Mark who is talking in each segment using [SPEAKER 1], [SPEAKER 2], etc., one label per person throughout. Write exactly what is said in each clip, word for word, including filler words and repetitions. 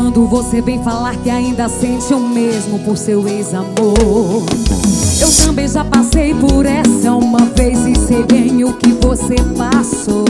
[SPEAKER 1] quando você vem falar que ainda sente o mesmo por seu ex-amor. Eu também já passei por essa uma vez e sei bem o que você passou.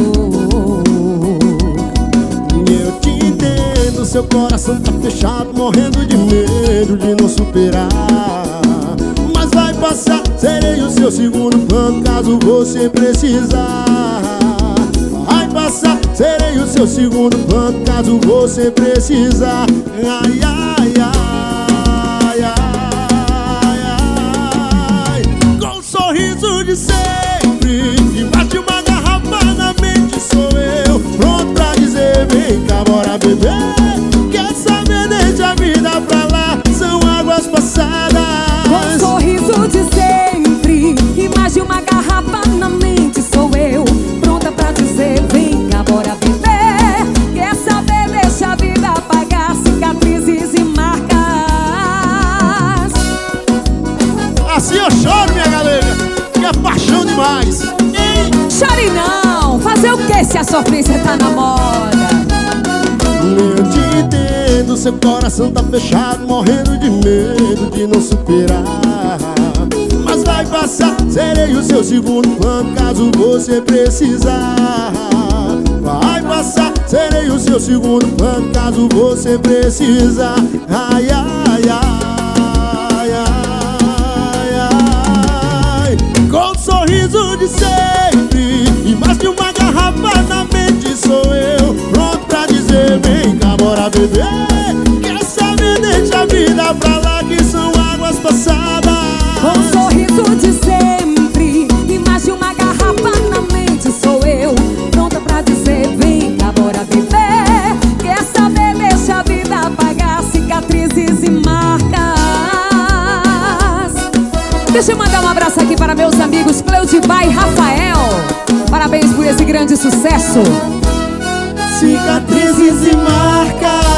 [SPEAKER 2] Eu te entendo, seu coração tá fechado, morrendo de medo de não superar. Mas vai passar, serei o seu segundo plano caso você precisar. Vai passar, serei o seu segundo plano caso você precisar. Ai, ai, ai, ai, ai. Com um sorriso de sempre, embaixo de uma garrafa na mente sou eu, pronto pra dizer vem cá, bora beber. Quer saber, deixa a vida pra lá, são águas passadas.
[SPEAKER 1] Com um sorriso de sempre e mais de uma garrafa na mente sou eu, pronta pra dizer vem cá, bora beber. Quer saber, deixa a vida apagar cicatrizes e marcas.
[SPEAKER 2] Assim eu choro, minha galera, que é paixão demais. Ei!
[SPEAKER 1] Chore não, fazer o que se a sofrência tá na moda?
[SPEAKER 2] Eu te entendo, seu coração tá fechado, morrendo de medo de não superar. Mas vai passar, serei o seu segundo plano caso você precisar. Vai passar, serei o seu segundo plano caso você precisar. Ai, ai, ai, ai, ai. Com um sorriso de sempre e mais de uma garrafa na mente sou eu, pronto pra dizer vem cá, bora beber. Quer saber, deixa a vida pra lá que são águas passadas.
[SPEAKER 1] Com um sorriso de sempre e mais de uma garrafa na mente sou eu, pronta pra dizer vem cá, bora beber. Quer saber, deixa a vida apagar cicatrizes e marcas. Deixa eu mandar um abraço aqui para meus amigos Cleudibá e Rafael. Parabéns por esse grande sucesso.
[SPEAKER 2] Cicatrizes e marcas.